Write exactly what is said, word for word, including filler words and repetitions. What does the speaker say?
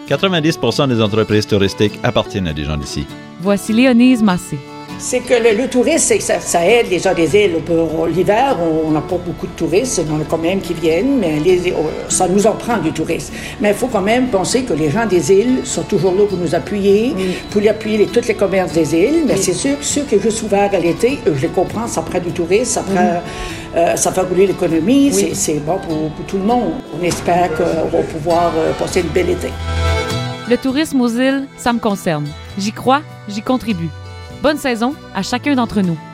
quatre-vingt-dix pour cent des entreprises touristiques appartiennent à des gens d'ici. Voici Léonise Massé. C'est que le, le tourisme, c'est que ça, ça aide les gens des îles. Pour l'hiver, on n'a pas beaucoup de touristes, il y en a quand même qui viennent, mais les, ça nous en prend du tourisme. Mais il faut quand même penser que les gens des îles sont toujours là pour nous appuyer, oui. pour appuyer les, tous les commerces des îles. Mais oui. c'est sûr que ceux qui sont juste ouverts à l'été, je les comprends, ça prend du tourisme, ça, prend, oui. euh, ça fait rouler l'économie, oui. c'est, c'est bon pour, pour tout le monde. On espère qu'on va pouvoir euh, passer une belle été. Le tourisme aux îles, ça me concerne. J'y crois, j'y contribue. Bonne saison à chacun d'entre nous.